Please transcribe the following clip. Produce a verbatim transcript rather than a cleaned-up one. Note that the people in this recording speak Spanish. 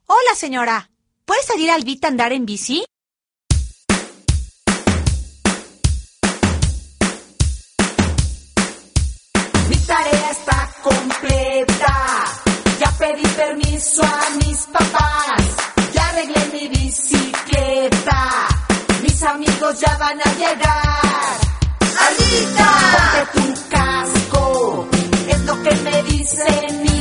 Hola, señora. ¿Puede salir Albita a andar en bici? Mi tarea está completa. Ya pedí permiso a mis papás. Ya arreglé mi bicicleta. Mis amigos ya van a llegar. ¡Albita! Ponte tu casco. Es lo que me dicen